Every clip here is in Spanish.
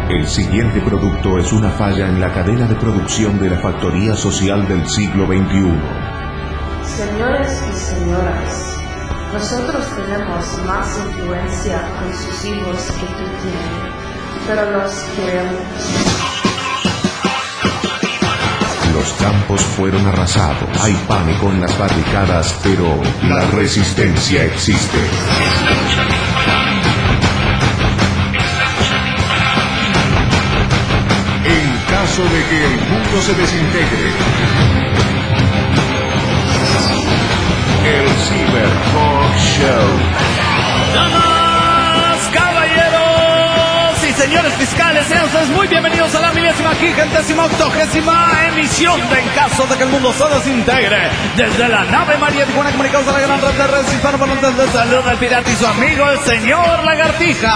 El siguiente producto es una falla en la cadena de producción de la factoría social del siglo XXI. Señores y señoras, nosotros tenemos más influencia con sus hijos que tú tienes, pero los queremos. Los campos fueron arrasados, hay pánico en las barricadas, pero la resistencia existe. En caso de que el mundo se desintegre, el Cyber Talk Show. ¡Damas, caballeros y señores fiscales! Sean ustedes muy bienvenidos a la 1058ª emisión de En caso de que el mundo se desintegre. Desde la nave María Tijuana, comunicados a la gran red de redes hispanoparlantes de salud del pirata y su amigo el señor Lagartija.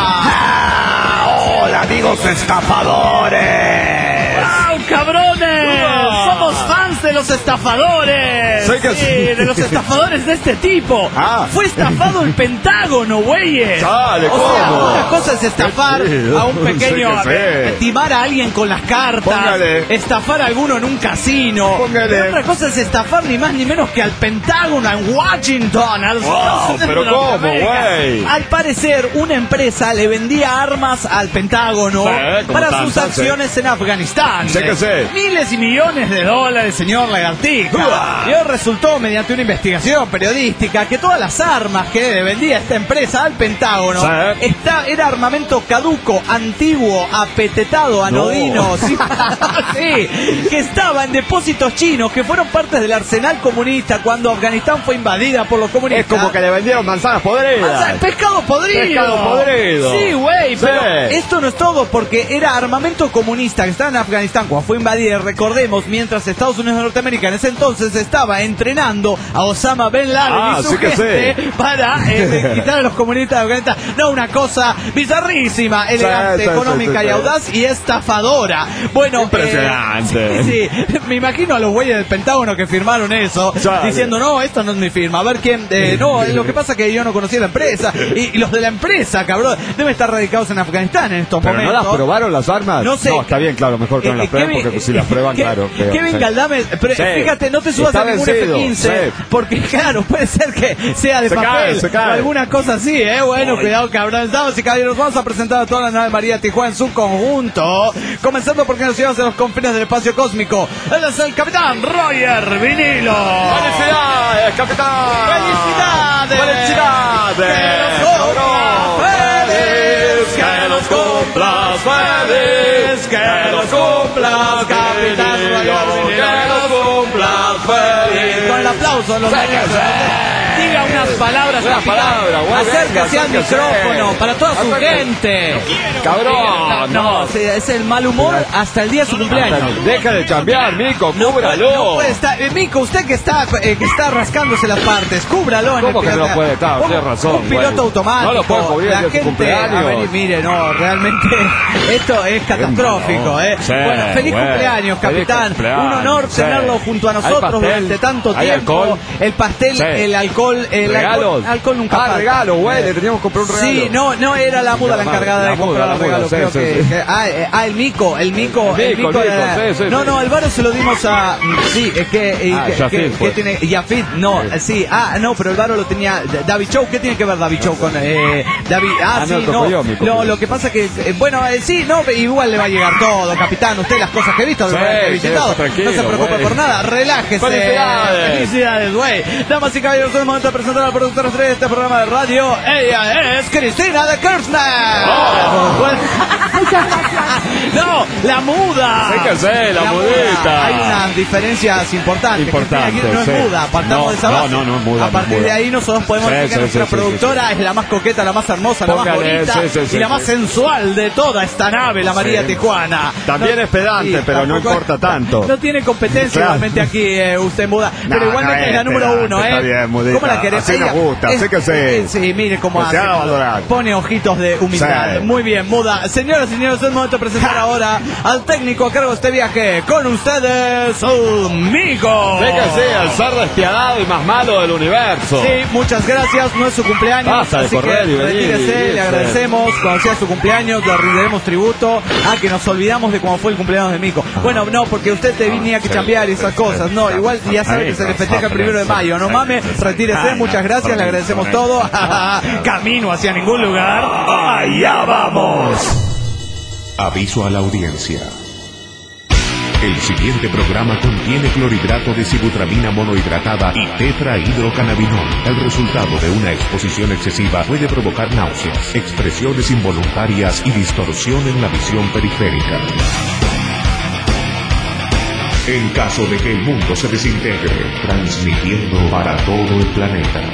¡Hola, amigos estafadores! ¡Wow, cabrones! Somos fans de los estafadores. Sé que sí, sí. de los estafadores de este tipo. Ah. Fue estafado el Pentágono, güeyes. Dale, o sea, ¿cómo? una cosa es estafar Sí, a un pequeño, sé que sí. timar a alguien con las cartas, Póngale. estafar a alguno en un casino. Póngale. Pero otra cosa es estafar ni más ni menos que al Pentágono en Washington, a los Estados Unidos pero de ¿cómo, Norteamérica. güey? Al parecer, una empresa le vendía armas al Pentágono Sí, como para sus tantas, acciones en Afganistán. Sé que sé. Miles y millones de dólares, señor Lagartija. Uah. Y hoy resultó, mediante una investigación periodística, que todas las armas que le vendía esta empresa al Pentágono Sí. era armamento caduco, antiguo, apetetado, anodino, sí, sí, que estaba en depósitos chinos que fueron partes del arsenal comunista cuando Afganistán fue invadida por los comunistas. Es como que le vendieron manzanas podridas. Pescado podrido. Pescado podrido. Sí, güey, Sí. pero esto no es todo, porque era armamento comunista que estaba en Afganistán cuando fue invadida. Recordemos, mientras Estados Unidos de Norteamérica en ese entonces estaba entrenando a Osama Bin Laden y su sí que gente sí. para quitar a los comunistas de Afganistán. No, una cosa bizarrísima, elegante, Sí, económica sí. y audaz y estafadora. Bueno, Impresionante. sí, me imagino a los güeyes del Pentágono que firmaron eso, Sale. diciendo, no, esto no es mi firma, a ver quién, no, lo que pasa es que yo no conocía la empresa, y los de la empresa, cabrón, deben estar radicados en Afganistán en estos ¿Pero no momentos. las probaron las armas? No sé. No, está bien, claro, mejor que no las prueben, porque si las prueban, claro. Kevin Galdame, pero Sí. fíjate, no te subas Está a ningún vencido, F-15, sí. porque claro, puede ser que sea de Se papel, cae, se cae. o alguna cosa así, bueno, cuidado, cabrón. Damas y caballeros, vamos a presentar a toda la nave María Tijuana en su conjunto, comenzando porque nos llevamos a los confines del espacio cósmico. Él es el capitán Roger Vinilo. ¡Felicidades, capitán! ¡Felicidades! ¡Felicidades! ¡Que los cumplas feliz! ¡Que los cumplas, capitán Roger Vinilo! ¡Que los cumplas feliz! Con el aplauso, los diga unas palabras, Una capitán. palabra, güey, Acérquese al venga, micrófono acérquese. para toda su Acérquese. gente. ¡Cabrón! No, es el mal humor hasta el día de su cumpleaños. Deja de chambear, Mico, cúbralo. No puede estar. Mico, usted que está rascándose las partes, cúbralo. en el ¿Cómo que piloto. no puede? Claro, ¿Cómo? tiene razón, Un piloto güey. automático. No lo puede cubrir la el día de su gente, cumpleaños. a ver, mire, no, realmente esto es catastrófico, Sí, Bueno, feliz güey. cumpleaños, Feliz capitán. cumpleaños, Un honor sí. tenerlo junto a Hay nosotros pastel, durante tanto hay tiempo. alcohol. El pastel, Sí. el alcohol, ¿Regalos? alcohol nunca falta. regalo, güey, le teníamos que comprar un regalo. Sí, no era la muda la encargada de comprar el regalo, sí, creo sí, que, sí. el Mico El Mico, era- sí, sí, no, sí. no, el varo se lo dimos a, sí, es que, Yafid, que tiene, Yafid, no, sí, no, pero el varo lo tenía David Chow. ¿Qué tiene que ver David Chow con, David, no, sí, tocó yo, Mico. no, lo que pasa que, bueno, sí, no, igual le va a llegar todo, capitán, usted las cosas que he visto, Sí, que he visitado, quédese tranquilo, no se preocupe güey. por nada, relájese. ¡Felicidades! Felicidades, güey. Damas y caballeros, es el momento de presentar al productor estrella de este programa de radio. Ella es Cristina de Kirchner. No, la muda. Sé que sé, la mudita. Hay unas diferencias importantes. Importantes, Cristina no sí. es muda, partamos No, de esa no, base. no es muda, A no partir es muda. de ahí nosotros podemos Sí, decir que sí, nuestra sí, sí, productora es la más coqueta, la más hermosa, la más Póngale, bonita sí, y la más sí. sensual de toda esta nave, la María Sí. Tijuana. También es pedante, pero no tampoco- importa tanto. No tiene competencia Claro. igualmente aquí usted muda. No, pero igualmente Esta es la número 1, Está bien, Mudita. ¿Cómo la querés? Así nos gusta, sé que sí. Sí, mire cómo Que se hace. haga valorar. Pone ojitos de humildad. Sí. Muy bien, Muda. Señoras y señores, es el momento de presentar ahora al técnico a cargo de este viaje. Con ustedes, el Mico. Sé que sí, el ser despiadado y más malo del universo. Sí, muchas gracias, no es su cumpleaños, Basta de así correr que y venir retírese, y le agradecemos, cuando sea su cumpleaños le rendiremos tributo a que nos olvidamos de cómo fue el cumpleaños de Mico. Bueno, no, porque usted tenía que chambear y esas cosas, no, igual ya sabe que se le festeja el 1 de mayo, no mames, retírese, muchas gracias, le agradecemos todo, camino hacia ningún lugar, allá vamos. Aviso a la audiencia. El siguiente programa contiene clorhidrato de sibutramina monohidratada y tetrahidrocannabinol. El resultado de una exposición excesiva puede provocar náuseas, expresiones involuntarias y distorsión en la visión periférica. En caso de que el mundo se desintegre, transmitiendo para todo el planeta.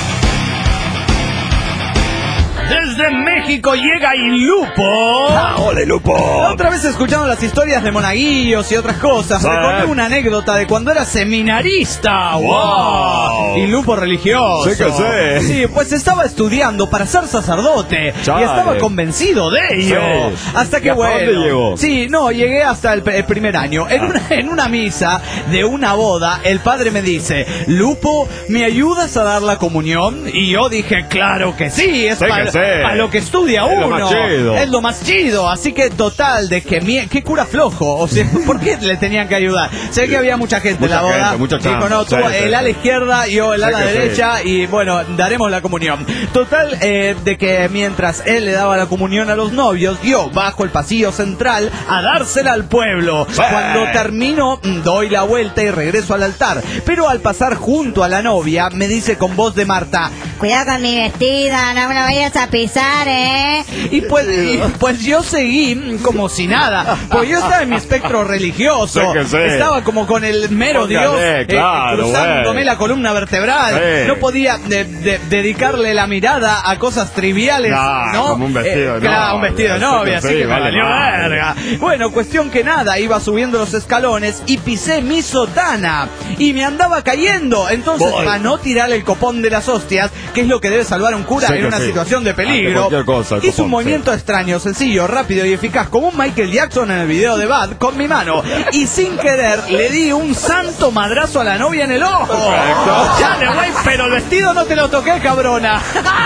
Desde México llega Ilupo. ¡Ole, Lupo! Otra vez escuchando las historias de monaguillos y otras cosas. Sí. Recordé una anécdota de cuando era seminarista. ¡Wow! Ilupo religioso. Sí que sí. Sí, pues estaba estudiando para ser sacerdote. Chale. Y estaba convencido de ello. Sí. Hasta que ¿Y hasta bueno. dónde llegó? Sí, no, llegué hasta el primer año. En una misa de una boda, el padre me dice: Lupo, ¿me ayudas a dar la comunión? Y yo dije, claro que sí, es Sí que para sí. lo que estudia Es lo uno. más chido. Es lo más chido. Así que total, de que qué cura flojo. O sea, ¿por qué le tenían que ayudar? Sé que había mucha gente en la Mucha boda. gente, mucha Dijo, chance. no, tú Sí, el sí, ala sí. izquierda, yo el Sí ala que sí. derecha, y bueno, daremos la comunión. Total, de que mientras él le daba la comunión a los novios, yo bajo el pasillo central a dársela al pueblo. Sí. Cuando termino, doy la vuelta y regreso al altar. Pero al pasar junto a la novia, me dice con voz de Marta: Cuidado con mi vestida, no me la vayas a pisar, y pues yo seguí como si nada, porque yo estaba en mi espectro religioso, Sí que sí. estaba como con el mero Póngale, Dios claro, cruzándome güey. la columna vertebral, Sí. no podía dedicarle la mirada a cosas triviales, Nah, ¿no? como un vestido de Claro, novia, un vestido de sí novia, que así sí, que me vale valió madre. verga. Bueno, cuestión que nada, iba subiendo los escalones y pisé mi sotana y me andaba cayendo, entonces Voy. para no tirarle el copón de las hostias, que es lo que debe salvar a un cura Sí en que una sí. situación de Ante peligro, cualquier cosa, el hizo un copón, movimiento extraño, sencillo, rápido y eficaz, como un Michael Jackson en el video de Bad, con mi mano, y sin querer le di un santo madrazo a la novia en el ojo. Chale, güey, pero el vestido no te lo toqué, cabrona.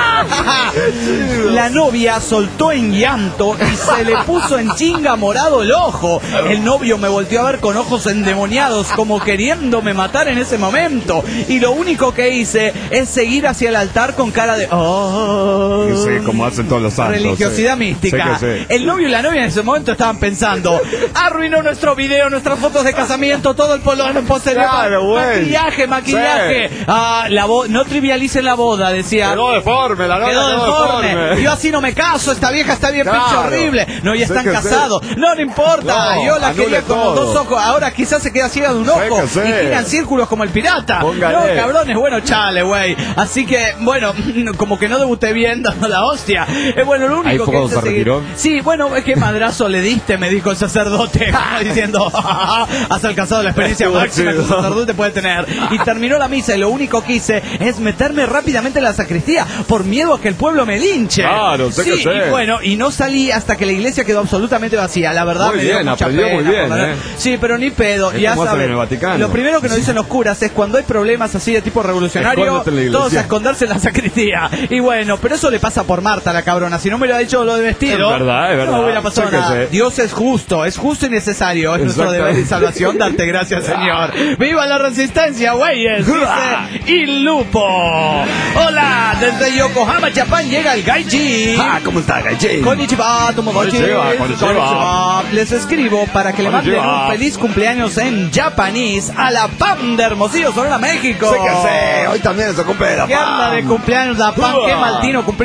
La novia soltó en llanto y se le puso en chinga morado el ojo. El novio me volteó a ver con ojos endemoniados, como queriéndome matar en ese momento, y lo único que hice es seguir hacia el altar con cara de Sí, como hacen todos los santos. religiosidad sí. mística. Sí que sí. El novio y la novia en ese momento estaban pensando: arruinó nuestro video, nuestras fotos de casamiento, todo el polón posterior. Claro, güey. Maquillaje. Sí. No trivialicen la boda, decía. Quedó deforme, la novia Quedó deforme. Yo así no me caso, esta vieja está bien Claro. pinche horrible. No, ya Sí están que casados. No importa. No, yo la anule quería con los todo. dos ojos. Ahora quizás se queda ciega de un ojo que sí. y gira en círculos como el pirata. Póngale. No, cabrones, bueno, chale, güey. Así que, bueno, como que no debuté bien dando la hostia. Bueno, lo Ahí único fue que cuando hice se seguir- retiró. Sí, bueno, es que madrazo le diste, me dijo el sacerdote, como diciendo: has alcanzado la experiencia Estuvo máxima que un chido. sacerdote puede tener. Y terminó la misa y lo único que hice es meterme rápidamente en la sacristía por miedo a que el pueblo me linche. Claro, sé sí, que sé. y bueno, y no salí hasta que la iglesia quedó absolutamente vacía. La verdad Muy me dio bien, mucha aprendió pena, muy bien, por la- ¿eh? Sí, pero ni pedo, Es ya como hacen saben. en el Vaticano. Lo primero que nos dicen los curas es cuando hay problemas así de tipo revolucionario, Escóndete en la iglesia. todos a esconderse en la sacristía. Y bueno, pero eso le pasa por Marta, la cabrona. Si no me lo ha dicho lo de vestido, Es verdad, no hubiera pasado Sí que nada. sé. Dios es justo y necesario. Es nuestro Exacto. deber y salvación. Darte gracias, Señor. ¡Viva la resistencia, güeyes! Dice Ilupo. Hola, desde Yokohama, Japón, llega el Gaiji. ¿Cómo está, Gaijin? Konnichiwa, tomodachi. Konnichiwa, konnichiwa. Les escribo para que le manden Konnichiwa. un feliz cumpleaños en japonés a la PAM de Hermosillo, Sonora, México. Sí que sí. Hoy también se cumple la ¿Qué anda de cumpleaños la PAM? Qué mal tino cumplir el mismo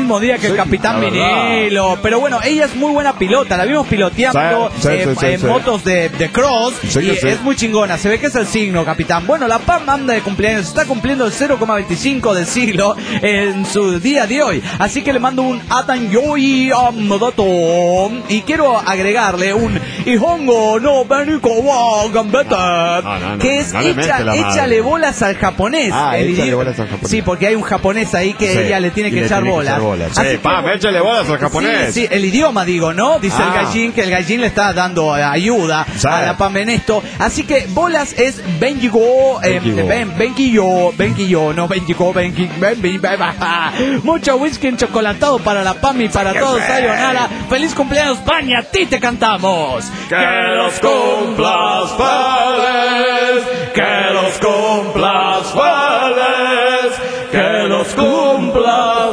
mismo día que el Capitán Vinilo. Pero bueno, ella es muy buena pilota. La vimos piloteando en motos de cross. Y es muy chingona. Se ve que es el signo, Capitán. Bueno, la Pam anda de cumpleaños. Está cumpliendo el 0,25 del siglo en su día de hoy. Así que le mando un Atan Yoy Amodato. Y quiero agregarle un Ihongo no Beniko wa Gambeta. Que es échale bolas al japonés. Échale bolas al japonés. Sí, porque hay un japonés ahí que ella le tiene que echar bolas. Sí, Pam, échale bolas al japonés. Sí, el idioma digo, ¿no? Dice el gallín, que el gallín le está dando ayuda a la Pam en esto. Así que bolas es Benjigo, Benjigo, no Benjigo, mucho whisky enchocolatado para la Pam y para todos. Sayonara, feliz cumpleaños, Pam, y a ti te cantamos. Que los cumplas feliz, que los cumplas feliz, que los cumplas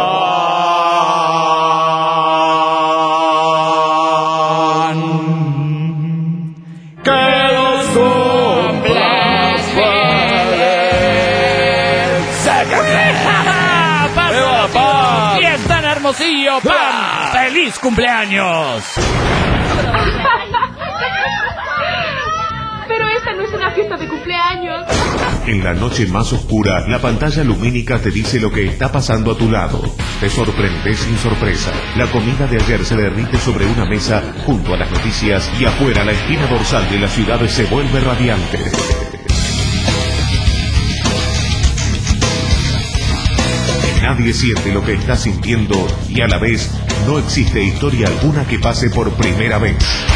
Hermosillo, Pam, feliz cumpleaños. Pero esta no es una fiesta de cumpleaños. En la noche más oscura, la pantalla lumínica te dice lo que está pasando a tu lado. Te sorprende sin sorpresa. La comida de ayer se derrite sobre una mesa junto a las noticias y afuera la espina dorsal de la ciudad se vuelve radiante. Nadie siente lo que está sintiendo y a la vez no existe historia alguna que pase por primera vez.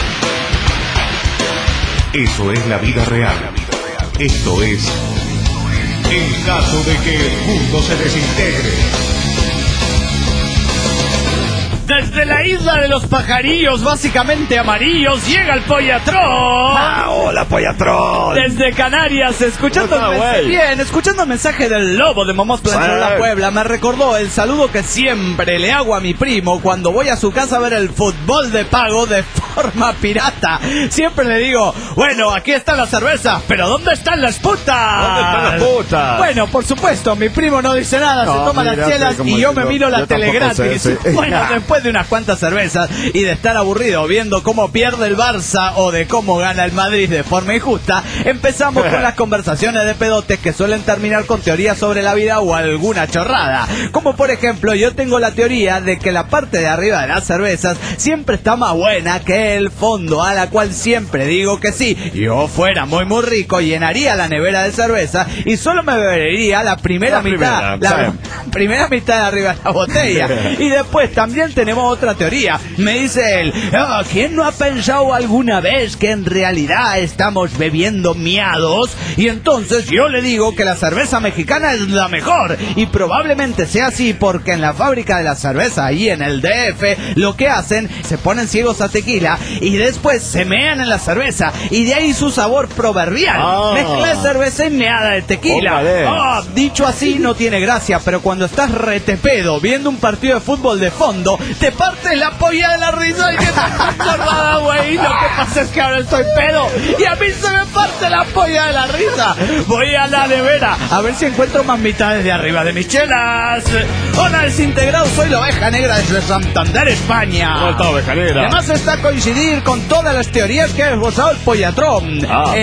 Eso es la vida real. Esto es en caso de que el mundo se desintegre. Desde la isla de los pajarillos, básicamente amarillos, llega el Pollatrón. Hola, Pollatrón. Desde Canarias, escuchando el mensaje del lobo de Momos Planchón La Puebla, me recordó el saludo que siempre le hago a mi primo cuando voy a su casa a ver el fútbol de pago de forma pirata. Siempre le digo, bueno, aquí está la cerveza, pero ¿dónde están las putas? ¿Dónde están las putas? Bueno, por supuesto, mi primo no dice nada, se toma las chelas y yo me miro la tele gratis. Bueno, después de unas cuantas cervezas y de estar aburrido viendo cómo pierde el Barça o de cómo gana el Madrid de forma injusta, empezamos con las conversaciones de pedotes que suelen terminar con teorías sobre la vida o alguna chorrada. Como por ejemplo, yo tengo la teoría de que la parte de arriba de las cervezas siempre está más buena que el fondo, a la cual siempre digo que sí. Yo fuera muy rico, llenaría la nevera de cerveza y solo me bebería la primera mitad de arriba de la botella. Y después también tenemos otra teoría. Me dice él, ¿quién no ha pensado alguna vez que en realidad estamos bebiendo miados? Y entonces yo le digo que la cerveza mexicana es la mejor, y probablemente sea así porque en la fábrica de la cerveza y en el DF lo que hacen, se ponen ciegos a tequila y después se mean en la cerveza, y de ahí su sabor proverbial. Mezcla de cerveza y meada de tequila. Dicho así no tiene gracia, pero cuando estás retepedo viendo un partido de fútbol de fondo, te partes la polla de la risa y que estás chorrada, güey. Lo que pasa es que ahora estoy pedo y a mí se me parte la polla de la risa. Voy a la nevera a ver si encuentro más mitades de arriba de mis chelas. Hola, desintegrado, soy la oveja negra desde Santander, España. ¿Cómo está, oveja negra? Además está a coincidir con todas las teorías que ha esbozado el Pollatrón.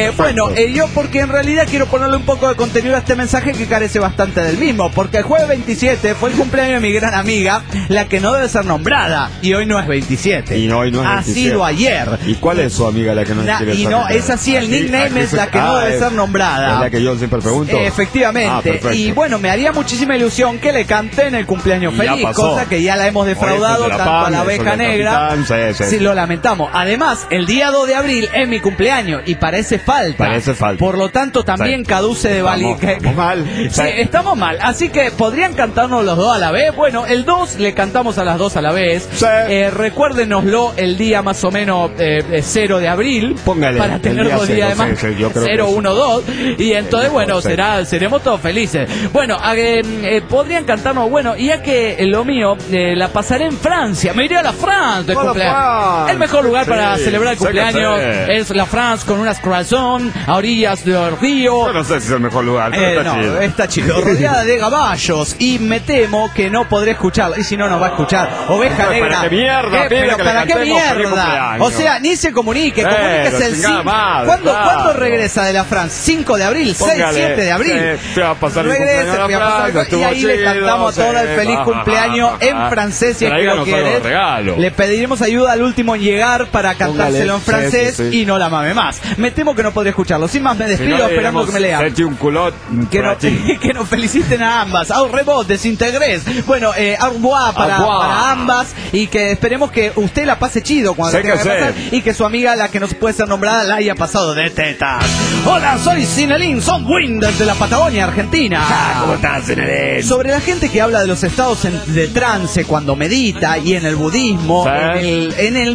Yo porque en realidad quiero ponerle un poco de contenido a este mensaje que carece bastante del mismo, porque el jueves 27 fue el cumpleaños de mi gran amiga, la que no debe ser nombrada, y hoy no es 27. Y hoy no es 27. Ha sido ayer. ¿Y cuál es su amiga la que no quiere ser nombrada? Es así, el nickname es la que no debe ser nombrada. Es la que yo siempre pregunto. Efectivamente. Y bueno, me haría muchísima ilusión que le cante en el cumpleaños feliz, cosa que ya la hemos defraudado tanto a la oveja negra. Sí, lo lamentamos. Además, el día 2 de abril es mi cumpleaños y parece falta. Por lo tanto, también caduce de validez. Estamos mal. Sí, estamos mal. Así que podrían cantarnos los dos a la vez. Bueno, el 2 le cantamos a las dos a la vez. vez. Sí. Recuérdenoslo el día más o menos 0 de abril. Póngale, para tener el día 2 días de más. sí, yo creo 0, que 1, 2. Y entonces, bueno, sí. seremos todos felices. Bueno, podrían cantarnos, bueno, y ya que lo mío la pasaré en Francia. Me iré a la France de cumpleaños. El mejor lugar para celebrar el cumpleaños es la France con unas croissants a orillas del río. Yo no sé si es el mejor lugar, pero está chido. Está chido. Rodeada de caballos. Y me temo que no podré escucharlo. Y si no, nos va a escuchar Oveja Negra. ¿Para qué mierda? Pero ¿para qué mierda? O sea, ni se comuníquese el 5. ¿Cuándo regresa de la France? 5 de abril, 6, 7 de abril. Te va a pasar el Regrese, cumpleaños a la France, y ahí le cantamos todo el feliz cumpleaños en francés, si es que lo quieres. Le pediremos ayuda al último en llegar para cantárselo en francés y no la mame más. Me temo que no podré escucharlo. Sin más, me despido esperando que me lean. Un culot Que nos feliciten a ambas. Au rebot, desintegrés. Bueno, au revoir para ambas. Y que esperemos que usted la pase chido cuando tenga que pasar. Y que su amiga, la que no puede ser nombrada, la haya pasado de tetas. Hola, soy Zinelin Sonwind desde la Patagonia, Argentina. ¿Cómo estás, Zinelin? Sobre la gente que habla de los estados de trance cuando medita y en el budismo, en el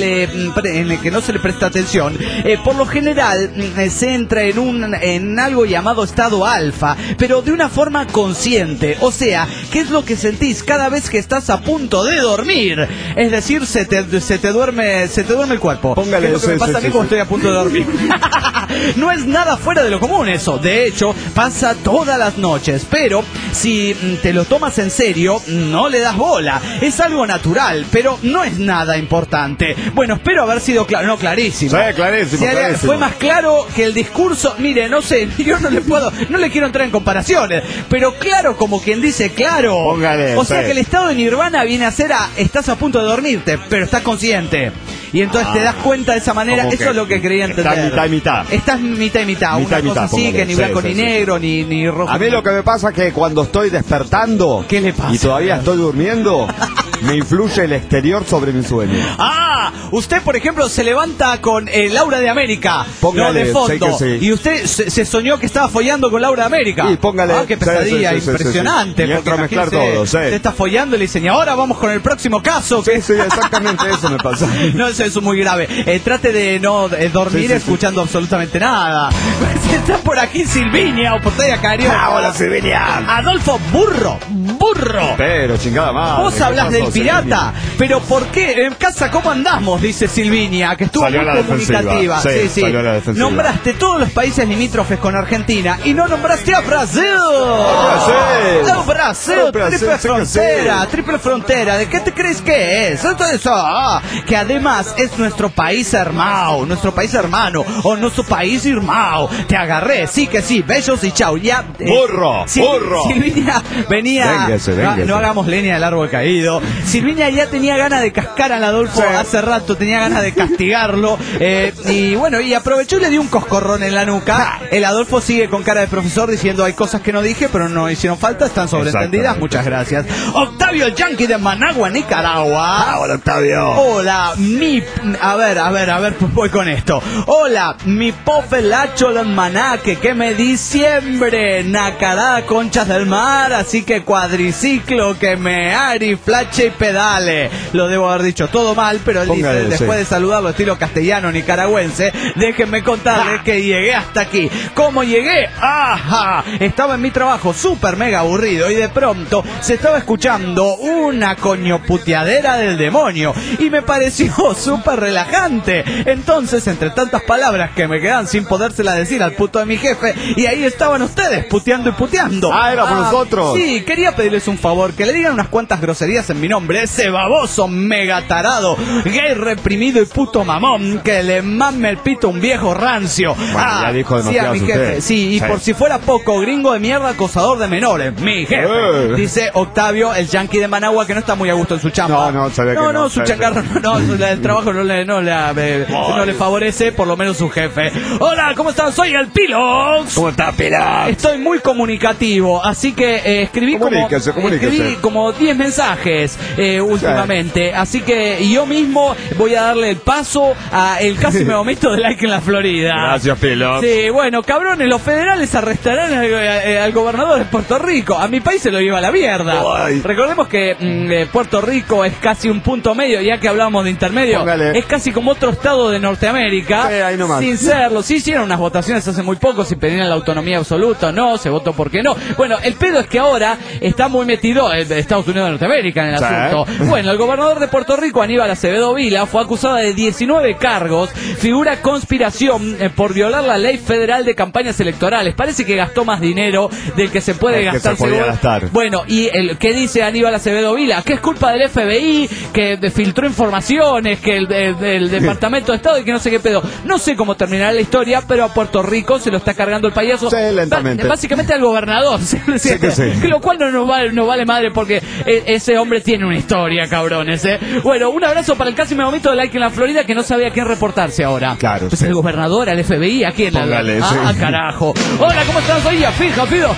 que no se le presta atención, por lo general se entra en algo llamado estado alfa, pero de una forma consciente. O sea, ¿qué es lo que sentís cada vez que estás a punto de dormir? Es decir, se te duerme el cuerpo. Póngale, ¿qué es lo que me pasa a mí cuando estoy a punto de dormir? No es nada fuera de lo común eso. De hecho, pasa todas las noches. Pero si te lo tomas en serio, no le das bola. Es algo natural, pero no es nada importante. Bueno, espero haber sido claro. No, clarísimo. Sí, clarísimo. Fue más claro que el discurso. Mire, no sé, yo no le quiero entrar en comparaciones, pero claro, como quien dice claro. Póngale, o sea que el estado de nirvana viene a ser estás a punto de dormirte, pero estás consciente. Y entonces te das cuenta de esa manera. Eso es lo que quería entender. Está mitad y mitad. Estás mitad y mitad. Una cosa así, que ni blanco ni negro, ni rojo. A mí lo que me pasa es que cuando estoy despertando, ¿qué le pasa? Y todavía estoy durmiendo, me influye el exterior sobre mi sueño. Usted, por ejemplo, se levanta con Laura de América. Póngale, de fondo. Sí. Y usted se soñó que estaba follando con Laura de América. Sí, póngale. Qué pesadilla, impresionante. Y entra a mezclar todo, Usted está follando y le dice, y ahora vamos con el próximo caso. Sí, exactamente eso me pasa. No, eso es muy grave. Trate de no dormir escuchando absolutamente nada. Está por aquí Silvinia o Portella Carioca. Hola, Silvinia. Adolfo Burro. Pero chingada madre. Vos hablas del pirata, pero ¿por qué? En casa, ¿cómo andamos? Dice Silvinia, que estuvo muy comunicativa. Sí. Nombraste todos los países limítrofes con Argentina y no nombraste a Brasil. Brasil, triple frontera. ¿De qué te crees que es? Entonces, que además es nuestro país hermano, o nuestro país hermano. Te agarré, sí que sí, besos y chau. Ya. Burro. Silvinia venía. Véngase. No hagamos leña del árbol caído. Silvinia ya tenía ganas de cascar al Adolfo hace rato, tenía ganas de castigarlo. Y bueno, y aprovechó y le dio un coscorrón en la nuca. El Adolfo sigue con cara de profesor diciendo hay cosas que no dije, pero no hicieron falta, están sobreentendidas. Muchas gracias. Octavio el Yankee de Managua, Nicaragua. Hola, Octavio. Hola, a ver, pues voy con esto. Hola, mi pofelacho del manaque, que me diciembre, nacará conchas del mar, así que cuadriciclo, que me ari, flache y pedale. Lo debo haber dicho todo mal, pero él dice, después de saludarlo estilo castellano nicaragüense, déjenme contarles que llegué hasta aquí. ¿Cómo llegué? Estaba en mi trabajo súper mega aburrido y de pronto se estaba escuchando una coñoputeadera del demonio y me pareció súper relajante. Entonces, entre tantas palabras que me quedan sin podérsela decir al puto de mi jefe, y ahí estaban ustedes puteando y puteando. Éramos nosotros. Sí, quería pedirles un favor, que le digan unas cuantas groserías en mi nombre, ese baboso mega tarado, gay reprimido y puto mamón, que le mame el pito a un viejo rancio. Ya dijo demasiado a mi jefe. Sí, por si fuera poco, gringo de mierda, acosador de menores, mi jefe. Dice Octavio, el Yankee de Managua, que no está muy a gusto en su chamba. Su changarro, el trabajo no le favorece, por lo menos su jefe. Hola, ¿cómo están? Soy el Pilox. ¿Cómo estás, Pilox? Estoy muy comunicativo, así que escribí como 10 mensajes. últimamente. Así que yo mismo voy a darle el paso a el casi me vomito de like en la Florida. Gracias, Pilo. Sí, bueno, cabrones, los federales arrestarán al gobernador de Puerto Rico. A mi país se lo lleva a la mierda. Ay. Recordemos que Puerto Rico es casi un punto medio, ya que hablamos de intermedio. Póngale. Es casi como otro estado de Norteamérica. Sí, ahí nomás. Sin serlo. Sí hicieron unas votaciones hace muy poco si pedían la autonomía absoluta. No, se votó porque no. Bueno, el pedo es que ahora está muy metido Estados Unidos de Norteamérica en el asunto. Bueno, el gobernador de Puerto Rico, Aníbal Acevedo Vila, fue acusado de 19 cargos. Figura conspiración por violar la ley federal de campañas electorales. Parece que gastó más dinero del que se puede gastar. Bueno, y ¿qué dice Aníbal Acevedo Vila? Que es culpa del FBI, que filtró informaciones, que el Departamento de Estado y que no sé qué pedo. No sé cómo terminará la historia, pero a Puerto Rico se lo está cargando el payaso. Sí, lentamente. Básicamente al gobernador. Sí que sí. Lo cual no vale madre porque ese hombre tiene una historia, cabrones. Bueno, un abrazo para el casi me vomito de like en la Florida que no sabía a quién reportarse ahora. Claro. Pues sí. el gobernador, al FBI, ¿a quién? Póngale, sí. Carajo. Hola, ¿cómo estás hoy? Fija, pido.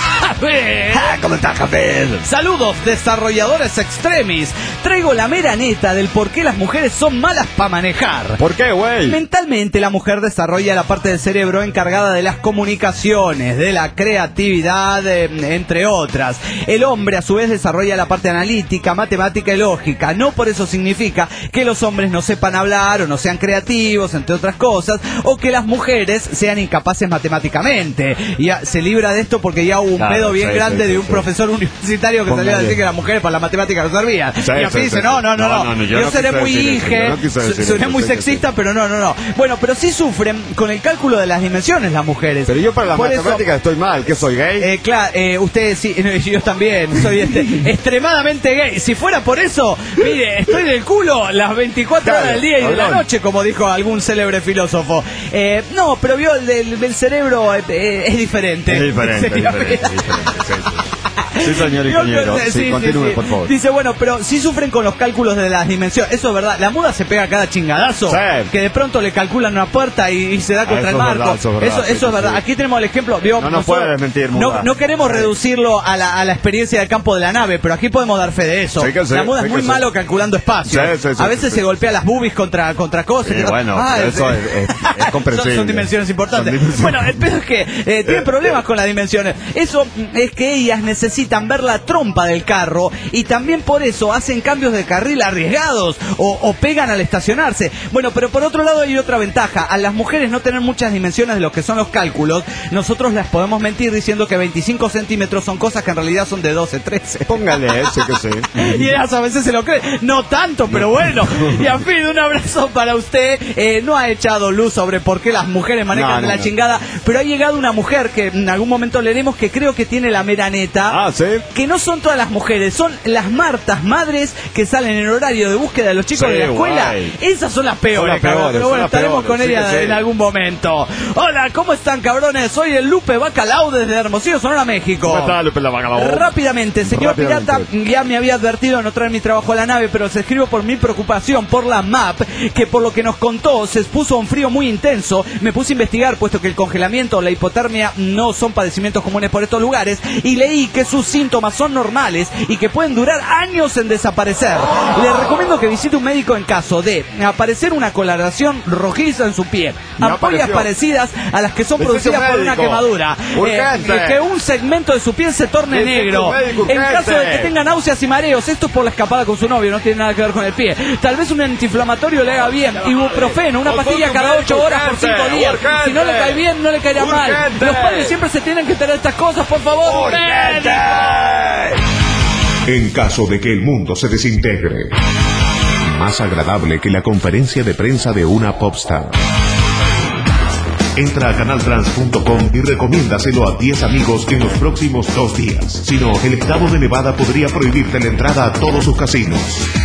¿Cómo estás, Japel? Saludos, desarrolladores extremis. Traigo la mera neta del por qué las mujeres son malas para manejar. ¿Por qué, güey? Mentalmente la mujer desarrolla la parte del cerebro encargada de las comunicaciones, de la creatividad, entre otras. El hombre a su vez desarrolla la parte analítica, matemática y lógica. No por eso significa que los hombres no sepan hablar o no sean creativos, entre otras cosas, o que las mujeres sean incapaces matemáticamente. Ya se libra de esto porque ya hubo un pedo bien grande de un profesor universitario que salió a decir que las mujeres para la matemática no servían. Y aquí dice, no. Yo seré muy inge, seré muy sexista, pero no. Bueno, pero sí sufren con el cálculo de las dimensiones las mujeres. Pero yo para las matemáticas estoy mal, ¿qué soy, gay? Claro, ustedes sí, yo también, soy extremadamente gay. Si fuera por eso, mire, estoy del culo las 24 horas del día y de la noche, como dijo algún célebre filósofo. No, pero vio, el cerebro es diferente. Es diferente. Sí, señor ingeniero. Sí, continúe, por favor. Dice, bueno, pero sí sufren con los cálculos de las dimensiones. Eso es verdad. La muda se pega cada chingadazo. Sí. Que de pronto le calculan una puerta y se da contra el marco. Eso es verdad. Sí. Aquí tenemos el ejemplo. No puede desmentir, muda. No queremos reducirlo a la experiencia del campo de la nave, pero aquí podemos dar fe de eso. Sí, la muda es muy malo calculando espacio. A veces se golpea las boobies contra cosas. Bueno, eso es comprensible. Son dimensiones importantes. Bueno, el pedo es que tienen problemas con las dimensiones. Eso es que ellas necesitan ver la trompa del carro y también por eso hacen cambios de carril arriesgados o pegan al estacionarse. Bueno, pero por otro lado hay otra ventaja. A las mujeres no tener muchas dimensiones de lo que son los cálculos, nosotros las podemos mentir diciendo que 25 centímetros son cosas que en realidad son de 12, 13. Póngale ese que sí. Y ellas a veces se lo creen. No tanto, pero bueno. Y en fin, un abrazo para usted. No ha echado luz sobre por qué las mujeres manejan de la chingada, pero ha llegado una mujer que en algún momento leeremos que creo que tiene la mera neta. ¿Sí? Que no son todas las mujeres, son las Martas madres que salen en horario de búsqueda de los chicos de la escuela. Esas son las peores, pero bueno, estaremos con ellas en algún momento. Hola, ¿cómo están, cabrones? Soy el Lupe Bacalao desde Hermosillo, Sonora, México. ¿Cómo está, Lupe Bacalao? Rápidamente, señor Pirata, ya me había advertido no traer mi trabajo a la nave, pero se escribo por mi preocupación por la MAP, que por lo que nos contó se expuso a un frío muy intenso. Me puse a investigar, puesto que el congelamiento o la hipotermia no son padecimientos comunes por estos lugares, y leí que sus síntomas son normales y que pueden durar años en desaparecer. Le recomiendo que visite un médico en caso de aparecer una coloración rojiza en su pie, ampollas parecidas a las que son producidas por una quemadura, que un segmento de su piel se torne negro, en caso de que tenga náuseas y mareos. Esto es por la escapada con su novio, no tiene nada que ver con el pie. Tal vez un antiinflamatorio le haga bien, ibuprofeno, una pastilla cada 8 horas por 5 días. Si no le cae bien, no le caerá mal. Los padres siempre se tienen que enterar de estas cosas, por favor. En caso de que el mundo se desintegre, más agradable que la conferencia de prensa de una popstar. Entra a canaltrans.com y recomiéndaselo a 10 amigos en los próximos 2 días. Si no, el estado de Nevada podría prohibirte la entrada a todos sus casinos.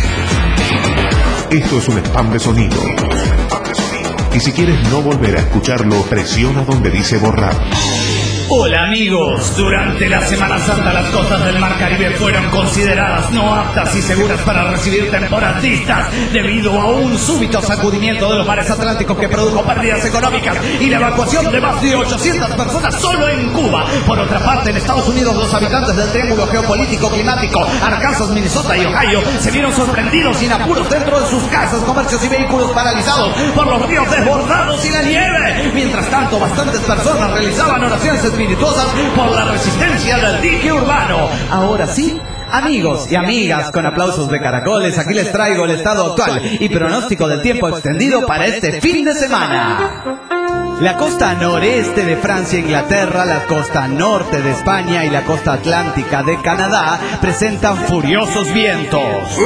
Esto es un spam de sonido. Y si quieres no volver a escucharlo, presiona donde dice borrar. Hola amigos, durante la Semana Santa las costas del Mar Caribe fueron consideradas no aptas y seguras para recibir temporadistas debido a un súbito sacudimiento de los mares atlánticos que produjo pérdidas económicas y la evacuación de más de 800 personas solo en Cuba. Por otra parte, en Estados Unidos los habitantes del triángulo geopolítico climático Arkansas, Minnesota y Ohio se vieron sorprendidos y en apuros dentro de sus casas, comercios y vehículos paralizados por los ríos desbordados y la nieve. Mientras tanto, bastantes personas realizaban oraciones espirituosas por la resistencia del dique urbano. Ahora sí, amigos y amigas, con aplausos de caracoles, aquí les traigo el estado actual y pronóstico del tiempo extendido para este fin de semana. La costa noreste de Francia e Inglaterra, la costa norte de España y la costa atlántica de Canadá presentan furiosos vientos.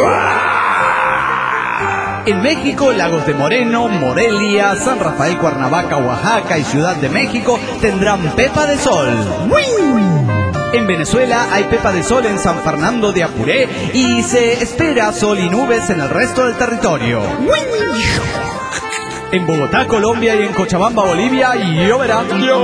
En México, Lagos de Moreno, Morelia, San Rafael, Cuernavaca, Oaxaca y Ciudad de México tendrán pepa de sol. En Venezuela hay pepa de sol en San Fernando de Apuré y se espera sol y nubes en el resto del territorio. En Bogotá, Colombia y en Cochabamba, Bolivia, lloverá.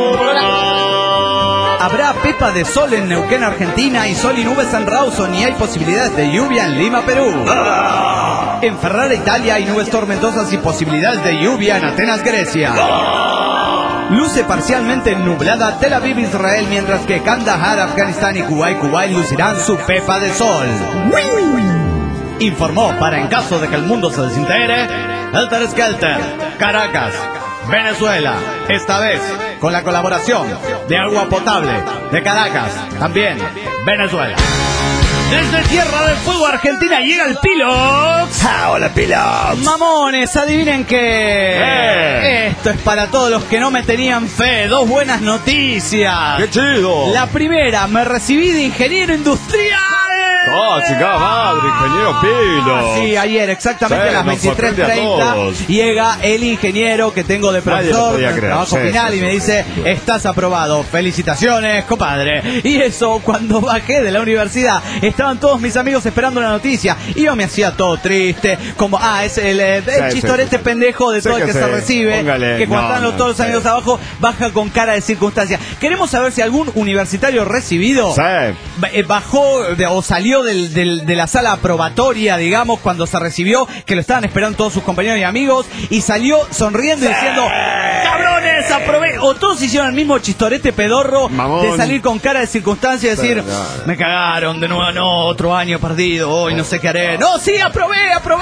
Habrá pepa de sol en Neuquén, Argentina y sol y nubes en Rawson y hay posibilidades de lluvia en Lima, Perú. En Ferrara, Italia hay nubes tormentosas y posibilidades de lluvia en Atenas, Grecia. Luce parcialmente nublada Tel Aviv, Israel, mientras que Kandahar, Afganistán y Kuwait lucirán su pepa de sol. Informó para en caso de que el mundo se desintegre, Helter Skelter, Caracas, Venezuela, esta vez con la colaboración de Agua Potable de Caracas, también Venezuela. Desde Tierra del Fuego, Argentina, llega el Pilox. Hola, Pilox. Mamones, adivinen qué. Esto es para todos los que no me tenían fe. Dos buenas noticias. ¡Qué chido! La primera, me recibí de ingeniero industrial. ¡Oh, chica madre, ingeniero Pilo! Sí, ayer, exactamente a las 23:30, llega el ingeniero que tengo de profesor en el trabajo final y me dice, estás aprobado, felicitaciones, compadre. Y eso, cuando bajé de la universidad, estaban todos mis amigos esperando la noticia y yo me hacía todo triste, como, es el chistorete pendejo de todo el que se recibe, póngale, que cuando están todos los amigos abajo, baja con cara de circunstancia. Queremos saber si algún universitario recibido bajó o salió de la sala aprobatoria, digamos, cuando se recibió, que lo estaban esperando todos sus compañeros y amigos, y salió sonriendo y diciendo, ¡cabrones, aprobé! O todos hicieron el mismo chistorete pedorro de salir con cara de circunstancia y decir, me cagaron de nuevo, no, otro año perdido, hoy no sé qué haré. ¡No, sí, aprobé!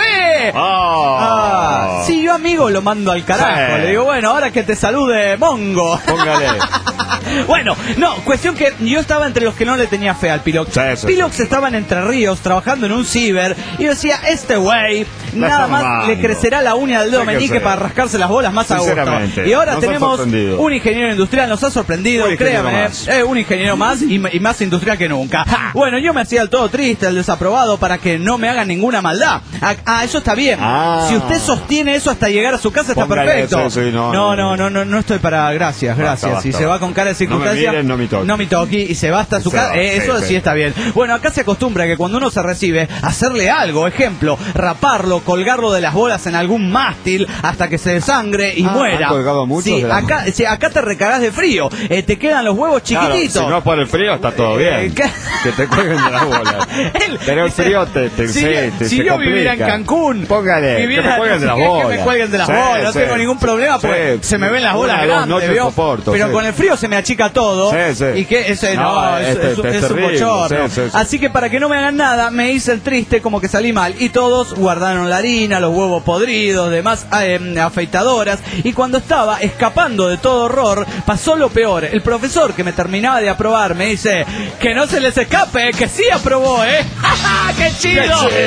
Sí, yo, amigo, lo mando al carajo. Le digo, bueno, ahora que te salude, mongo. Póngale. Bueno, no, cuestión que yo estaba entre los que no le tenía fe al Pilox. Pilox estaba en Entre Ríos trabajando en un ciber y yo decía, este güey nada más le crecerá la uña del dedo meñique para rascarse las bolas más a gusto. Y ahora tenemos un ingeniero industrial, nos ha sorprendido, créame, un ingeniero más y más industrial que nunca. Bueno, yo me hacía el todo triste, el desaprobado, para que no me hagan ninguna maldad. Eso está bien. Si usted sostiene eso hasta llegar a su casa, está perfecto. No estoy para... Gracias. Si se va con cara de circunstancia, no me toque y se va hasta su casa, eso sí está bien. Bueno, acá se acostumbra que cuando uno se recibe, hacerle algo, ejemplo, raparlo, colgarlo de las bolas en algún mástil hasta que se desangre y muera. Sí, acá te recagás de frío, te quedan los huevos chiquititos. Claro, si no es por el frío está todo bien. Que te cuelguen de las bolas. Pero el frío si yo viviera en Cancún, póngale, que me cuelguen de las bolas. Que me cuelguen de las bolas, no tengo ningún problema, pues se me ven las bolas grandes, pero con el frío se me achica todo. Y que es un bochorno. Así que para que no me hagan nada, me hice el triste, como que salí mal. Y todos guardaron la harina, los huevos podridos, demás afeitadoras. Y cuando estaba escapando de todo horror, pasó lo peor. El profesor que me terminaba de aprobar me dice, que no se les escape, que sí aprobó, ¡qué chido!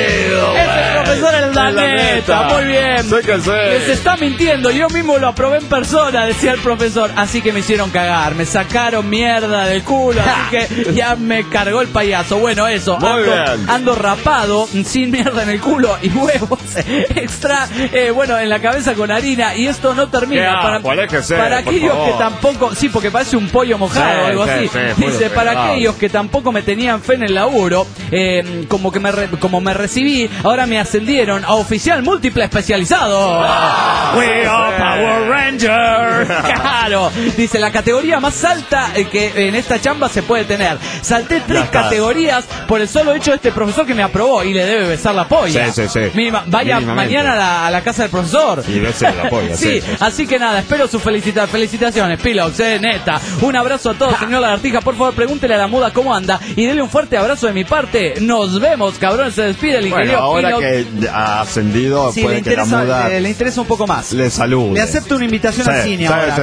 Ese profesor es la neta, muy bien. Les está mintiendo, yo mismo lo aprobé en persona, decía el profesor. Así que me hicieron cagar, me sacaron mierda del culo, así que ya me cargó el payaso. Bueno, eso, ando rapado, sin mierda en el culo y huevos extra, en la cabeza con harina, y esto no termina. Para aquellos que tampoco, porque parece un pollo mojado o algo así. Dice, para aquellos que tampoco me tenían fe en el laburo, como me recibí, ahora me ascendieron a oficial múltiple especializado. We are Power Rangers. Claro. Dice, la categoría más alta que en esta chamba se puede tener. Salté 3 categorías por el solo hecho de este profesor que me aprobó y le debe besar la polla. Sí. Vaya mañana a la casa del profesor. Y besar la polla. Sí, así que nada, espero sus felicitaciones, Pilox, neta. Un abrazo a todos, señor Lagartija. Por favor, pregúntele a la muda cómo anda y dele un fuerte abrazo de mi parte. Nos vemos, cabrón. Se despide el ingeniero ahora Pilox. Que ha ascendido, sí, puede que la muda le interesa un poco más. le salude. Le acepto una invitación al cine ahora.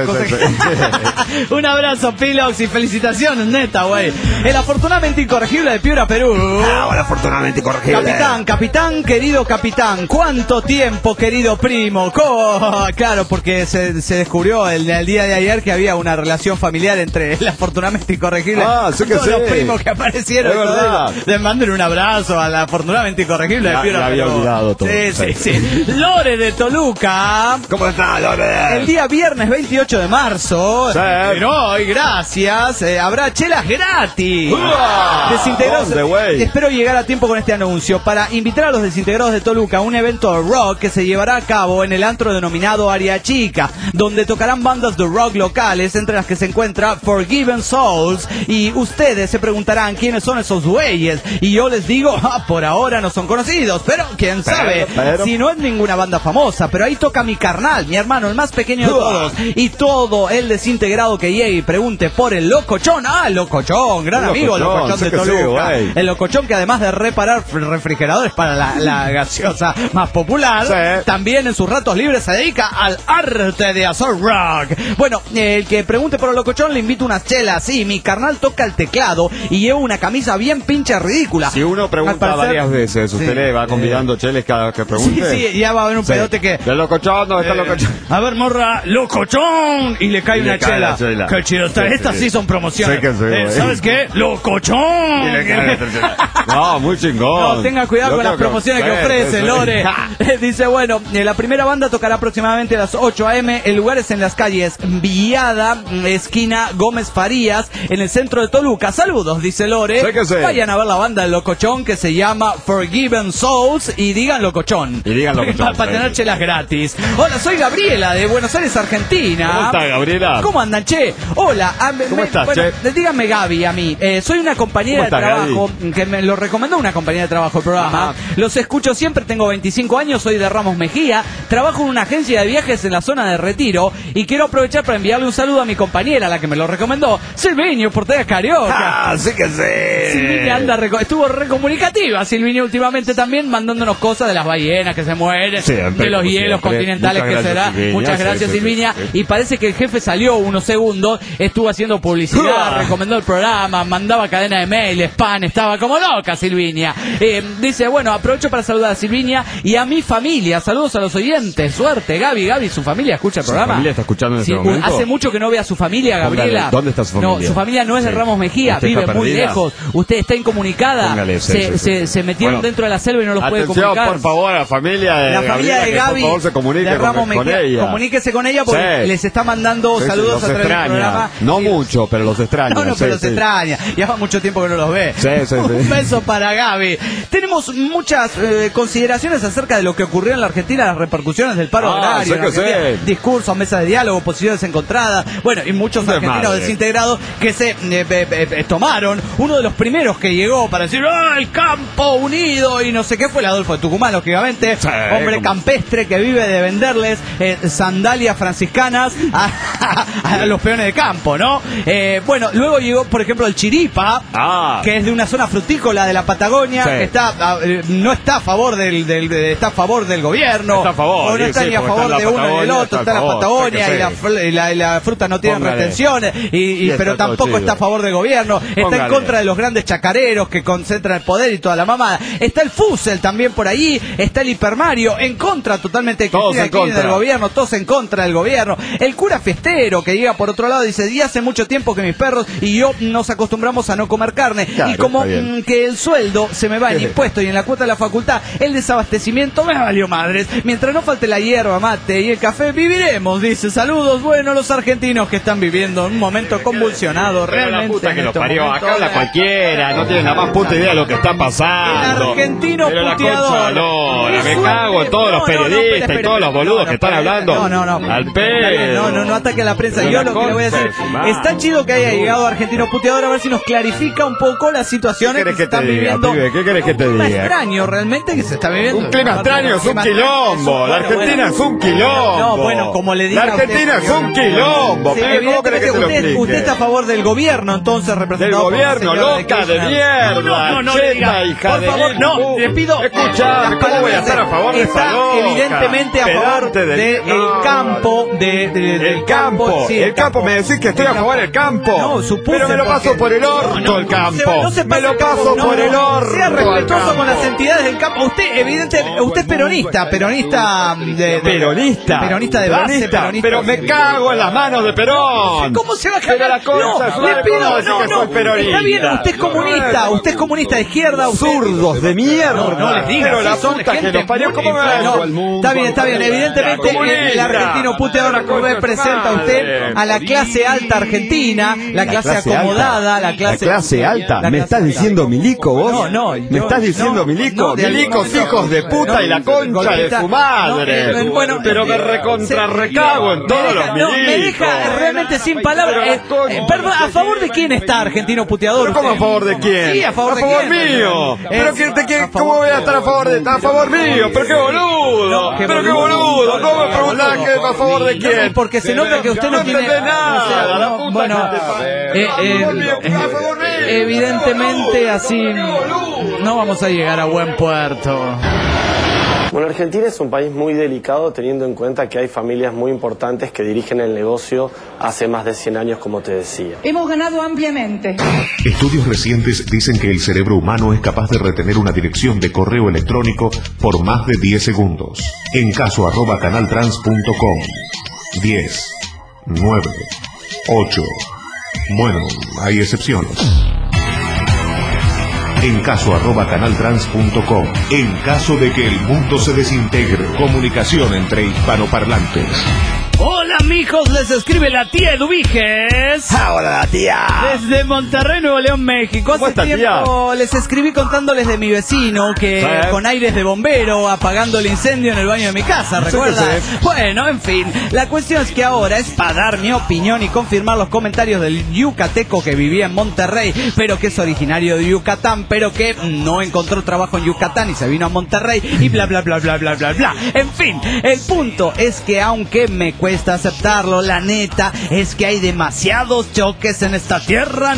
Un abrazo, Pilox, y felicitaciones, neta, güey. El afortunadamente incorregible de Piura, Perú. Ahora afortunadamente incorregible. Capitán, querido capitán. ¿Cuánto tiempo, querido primo? Claro, porque se descubrió el día de ayer que había una relación familiar entre el afortunadamente incorregible. Sí que todos los primos que aparecieron. Es verdad. Les manden un abrazo al afortunadamente incorregible de Piura, ya había Perú. olvidado todo. Sí. Lore de Toluca. ¿Cómo está, Lore? El día viernes 28 de marzo, pero hoy, gracias, habrá chelas gratis. Desintegrados. Espero llegar a tiempo con este anuncio para invitar a los desintegrados de Toluca a un evento de rock que se llevará a cabo en el antro denominado Área Chica, donde tocarán bandas de rock locales, entre las que se encuentra Forgiven Souls. Y ustedes se preguntarán quiénes son esos güeyes. Y yo les digo, por ahora no son conocidos, pero quién sabe, si no es ninguna banda famosa. Pero ahí toca mi carnal, mi hermano, el más pequeño de todos, y todo el desintegrado que llegue y pregunte por el Locochón. El Locochón, gran amigo, el Locochón de Toluca. El Locochón, que además de reparar refrigeradores para la gaseosa más popular, también en sus ratos libres se dedica al arte de hacer rock. Bueno, el que pregunte por el Locochón le invito unas chelas. Sí, mi carnal toca el teclado y lleva una camisa bien pinche ridícula. Si uno pregunta varias veces, ¿usted le va convidando cheles cada vez que pregunte? Sí, ya va a haber un pedote que... ¿El Locochón? ¿Dónde está el Locochón? A ver, morra, Locochón. Y le cae una chela. Qué chido está. Estas sí son promociones. ¿Sabes qué? Locochón. Y le cae no, muy chingón. No, tenga cuidado con las promociones que ofrece, Lore. Dice, bueno, la primera banda tocará aproximadamente a las 8 a.m. El lugar es en las calles Villada, esquina Gómez Farías, en el centro de Toluca. Saludos, dice Lore. Vayan a ver la banda del Locochón, que se llama Forgiven Souls, y digan Locochón. Para tener chelas gratis. Hola, soy Gabriela de Buenos Aires, Argentina. ¿Cómo estás, Gabriela? ¿Cómo andan, che? Hola. ¿Cómo estás, che? Díganme Gaby a mí. Soy una compañera de trabajo, que me lo recomendó una compañera de trabajo el programa. Los escucho siempre, tengo 25 años, soy de Ramos Mejía, trabajo en una agencia de viajes en la zona de Retiro y quiero aprovechar para enviarle un saludo a mi compañera, la que me lo recomendó, Silviño Portega Carioca. Sí que sí. Silviña estuvo recomunicativa, Silviña, últimamente también mandándonos cosas de las ballenas que se mueren, de los hielos continentales que se da. Muchas gracias, Silviña. Y parece que el jefe salió unos segundos, estuvo haciendo publicidad, recomendó el programa, mandaba cadena de mail, spam, estaba como loca Silviña. Dice, bueno, aprovecho para saludar a Silviña y a mi familia. Saludos a los oyentes. Suerte, Gaby, su familia escucha el programa. ¿Su familia está escuchando en este momento? Hace mucho que no ve a su familia, Gabriela. ¿Dónde está su familia? No, su familia no es de Ramos Mejía, vive muy lejos. Usted está incomunicada. Se metieron dentro de la selva y no los puede comunicar. Por favor, a la familia de Gaby, por favor, se comunique con ella. Comuníquese con ella porque les está mandando saludos a través del programa. No mucho, pero los extraña. No, pero los extraña. Ya va mucho tiempo que no los ve. Un beso para Gaby. Tenemos muchas consideraciones acerca de lo que ocurrió en la Argentina, las repercusiones del paro agrario, discursos, mesas de diálogo, posiciones encontradas, bueno, y muchos argentinos desintegrados que se tomaron. Uno de los primeros que llegó para decir el campo unido y no sé qué fue el Adolfo de Tucumán, lógicamente, hombre campestre que vive de venderles sandalias franciscanas a los peones de campo, ¿no? Bueno, luego llegó, por ejemplo, el Chiripa, que es de una zona frutícola de la Patagonia, que no está a favor está a favor del gobierno, está a favor, o no está ni a favor de uno ni del otro, está en la Patagonia y la fruta no tiene retenciones, pero tampoco está a favor del gobierno, está en contra de los grandes chacareros que concentran el poder y toda la mamada. Está el Fusel también por ahí, está el Hipermario, en contra totalmente de Cristina Kirchner del gobierno, todos en contra del gobierno. El cura fiestero que llega por otro lado dice, y hace mucho tiempo que mis perros y yo nos acostumbramos a no comer carne, y como que el sueldo se me va en impuestos y en la cuota de la facultad, el desabastecimiento me valió madres. Mientras no falte la hierba mate y el café, viviremos, dice. Saludos, bueno, los argentinos que están viviendo un momento convulsionado, realmente. La puta que lo parió, acá habla cualquiera, no tiene nada más puta idea de lo que está pasando. El argentino pero puteador. Me cago en todos los periodistas. periodistas y todos los boludos que están hablando. No. Al pedo. No ataque a la prensa. Yo lo que le voy a decir, está chido que haya llegado Argentino Puteador, a ver si nos clarifica un poco las situaciones que se están viviendo. ¿Qué querés que te diga? Un clima extraño realmente que se está viviendo. Un clima extraño, es un quilombo. La Argentina es un quilombo. No, bueno, como le diga la Argentina es un quilombo. Sí, ¿Cómo querés que te lo explique? Usted está a favor del gobierno, entonces, representado del gobierno, loca de mierda. No, cheta, hija por de favor, no, le pido. Escuchame, ¿cómo voy a estar a favor de esa Está loca? evidentemente a favor del campo, del campo. Sí, el campo, me decís que estoy a favor del campo. No, supuse. Pero me lo paso por el orto el campo. Me lo paso por el orto. Sea respetuoso con las entidades del campo. Usted, evidentemente, usted es peronista de base, peronista. Pero me cago en las manos de Perón. ¿Cómo se va a cagar? No, le pido, está bien, usted es comunista de izquierda. Zurdos de mierda. No les diga. Pero la puta que nos parió, ¿cómo me va a Está bien, evidentemente el Argentino Puteador representa a usted a la clase alta argentina, la clase acomodada, la clase alta. ¿Me estás diciendo milico vos? No. ¿Me estás diciendo milico? Milicos, hijos de puta y la concha de su madre. Pero me recago en todos los milicos. Me deja realmente sin palabras. Perdón, ¿a favor de quién está Argentino Puteador? ¿Cómo a favor de quién? Sí, a favor mío. Pero ¿cómo voy a estar a favor mío? Pero qué boludo. ¿Cómo me preguntás que a favor de quién? Porque se nota que usted no tiene nada. Bueno, evidentemente así no vamos a llegar a buen puerto. Bueno, Argentina es un país muy delicado teniendo en cuenta que hay familias muy importantes que dirigen el negocio hace más de 100 años, como te decía. Hemos ganado ampliamente. Estudios recientes dicen que el cerebro humano es capaz de retener una dirección de correo electrónico por más de 10 segundos. En caso @canaltrans.com. 10, 9, 8. Bueno, hay excepciones. En caso @canaltrans.com. En caso de que el mundo se desintegre, comunicación entre hispanoparlantes. Hola, mijos, les escribe la tía Eduviges. Hola, tía. Desde Monterrey, Nuevo León, México. Hace tiempo les escribí contándoles de mi vecino que con aires de bombero apagando el incendio en el baño de mi casa, ¿recuerdas? Bueno, en fin, la cuestión es que ahora es para dar mi opinión y confirmar los comentarios del yucateco que vivía en Monterrey, pero que es originario de Yucatán, pero que no encontró trabajo en Yucatán y se vino a Monterrey y bla, bla, bla, bla, bla, bla, bla. En fin, el punto es que aunque me cuesta aceptarlo, la neta es que hay demasiados choques en esta tierra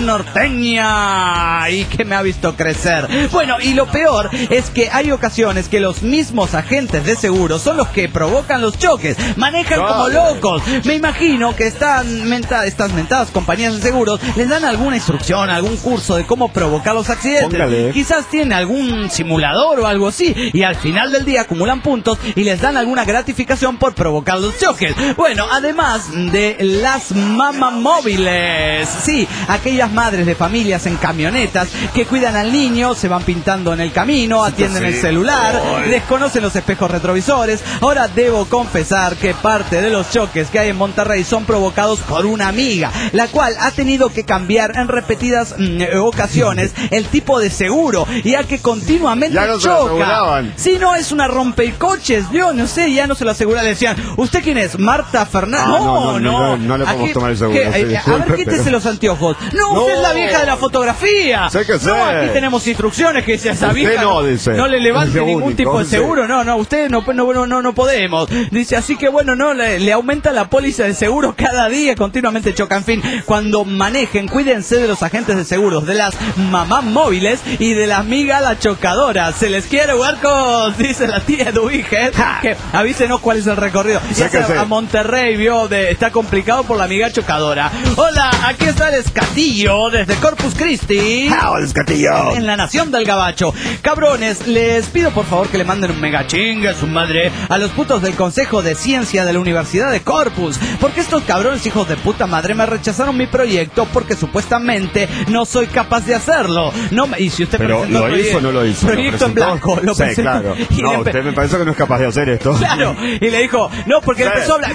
norteña y que me ha visto crecer. Bueno, y lo peor es que hay ocasiones que los mismos agentes de seguro son los que provocan los choques, manejan como locos. Me imagino que estas mentadas compañías de seguros les dan alguna instrucción, algún curso de cómo provocar los accidentes. Póngale. Quizás tienen algún simulador o algo así y al final del día acumulan puntos y les dan alguna gratificación por provocar los choques. Bueno, además de las mamamóviles, sí, aquellas madres de familias en camionetas que cuidan al niño, se van pintando en el camino, atienden el celular, desconocen los espejos retrovisores. Ahora debo confesar que parte de los choques que hay en Monterrey son provocados por una amiga, la cual ha tenido que cambiar en repetidas ocasiones el tipo de seguro, ya que continuamente ya no choca. Si no es una rompecoches, yo no sé, ya no se lo asegura. Le decían, ¿usted quién es? Marta Fernández. No le podemos tomar el seguro. A ver, quítese los anteojos. No, usted es la vieja de la fotografía. Sé que sé. No, aquí tenemos instrucciones que dice esa vieja. No le levante ningún tipo de seguro. No, usted no podemos. Dice, así que bueno, no, le aumenta la póliza de seguro cada día, continuamente choca. En fin, cuando manejen, cuídense de los agentes de seguros, de las mamás móviles y de la amiga la chocadora. Se les quiere, huarcos, dice la tía Eduviges, que avísenos cuál es el recorrido. Ya a Monterrey, está complicado por la amiga chocadora. Hola, aquí está el Escatillo desde Corpus Christi. Hola, Escatillo. En la nación del Gabacho. Cabrones, les pido por favor que le manden un mega chingue a su madre a los putos del Consejo de Ciencia de la Universidad de Corpus, porque estos cabrones hijos de puta madre me rechazaron mi proyecto porque supuestamente no soy capaz de hacerlo. Y si usted pero lo hizo o no lo hizo. Proyecto en blanco. Lo sí, claro. No, usted me parece que no es capaz de hacer esto. Claro. Y le dijo, no, porque empezó a hablar, vio para salir